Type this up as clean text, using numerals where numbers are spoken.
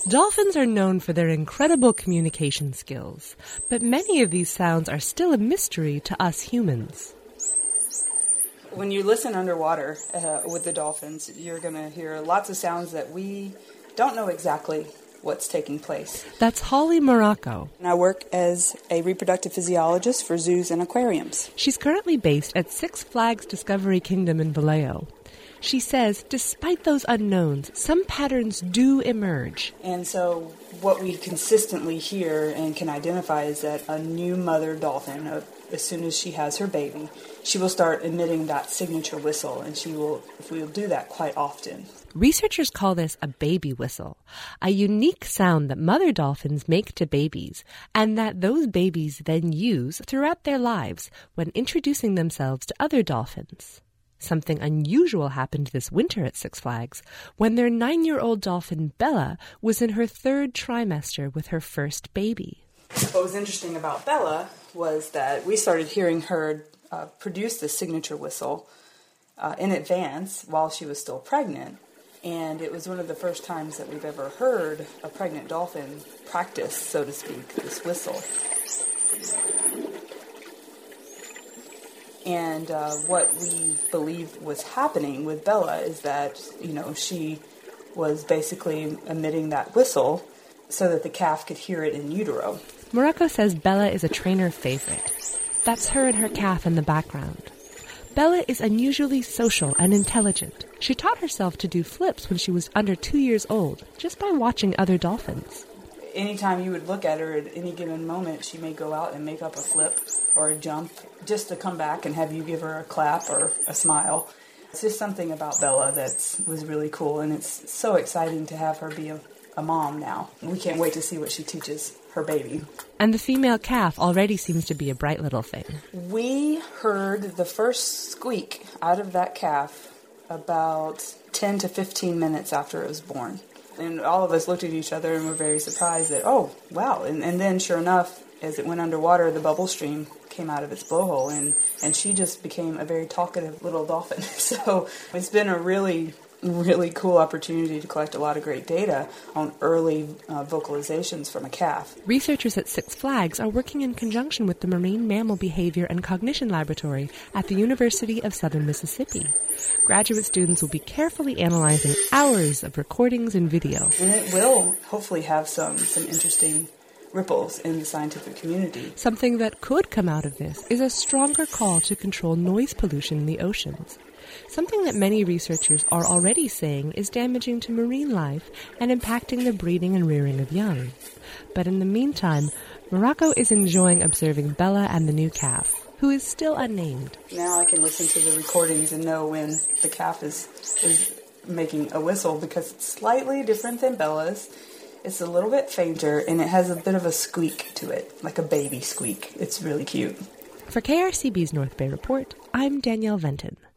Dolphins are known for their incredible communication skills, but many of these sounds are still a mystery to us humans. When you listen underwater with the dolphins, you're going to hear lots of sounds that we don't know exactly what's taking place. That's Holly Morocco. And I work as a reproductive physiologist for zoos and aquariums. She's currently based at Six Flags Discovery Kingdom in Vallejo. She says, despite those unknowns, some patterns do emerge. And so what we consistently hear and can identify is that a new mother dolphin, as soon as she has her baby, she will start emitting that signature whistle, and we'll do that quite often. Researchers call this a baby whistle, a unique sound that mother dolphins make to babies, and that those babies then use throughout their lives when introducing themselves to other dolphins. Something unusual happened this winter at Six Flags when their 9-year-old dolphin Bella was in her 3rd trimester with her first baby. What was interesting about Bella was that we started hearing her produce the signature whistle in advance while she was still pregnant. And it was one of the first times that we've ever heard a pregnant dolphin practice, so to speak, this whistle. And what we believe was happening with Bella is that, she was basically emitting that whistle so that the calf could hear it in utero. Morocco says Bella is a trainer favorite. That's her and her calf in the background. Bella is unusually social and intelligent. She taught herself to do flips when she was under 2 years old, just by watching other dolphins. Anytime you would look at her at any given moment, she may go out and make up a flip or a jump just to come back and have you give her a clap or a smile. It's just something about Bella that was really cool, and it's so exciting to have her be a mom now. We can't wait to see what she teaches her baby. And the female calf already seems to be a bright little thing. We heard the first squeak out of that calf about 10 to 15 minutes after it was born. And all of us looked at each other and were very surprised that, oh, wow. And then, sure enough, as it went underwater, the bubble stream came out of its blowhole, and she just became a very talkative little dolphin. So it's been a really cool opportunity to collect a lot of great data on early vocalizations from a calf. Researchers at Six Flags are working in conjunction with the Marine Mammal Behavior and Cognition Laboratory at the University of Southern Mississippi. Graduate students will be carefully analyzing hours of recordings and video. And it will hopefully have some interesting ripples in the scientific community. Something that could come out of this is a stronger call to control noise pollution in the oceans. Something that many researchers are already saying is damaging to marine life and impacting the breeding and rearing of young. But in the meantime, Morocco is enjoying observing Bella and the new calf, who is still unnamed. Now I can listen to the recordings and know when the calf is making a whistle, because it's slightly different than Bella's. It's a little bit fainter, and it has a bit of a squeak to it, like a baby squeak. It's really cute. For KRCB's North Bay Report, I'm Danielle Venton.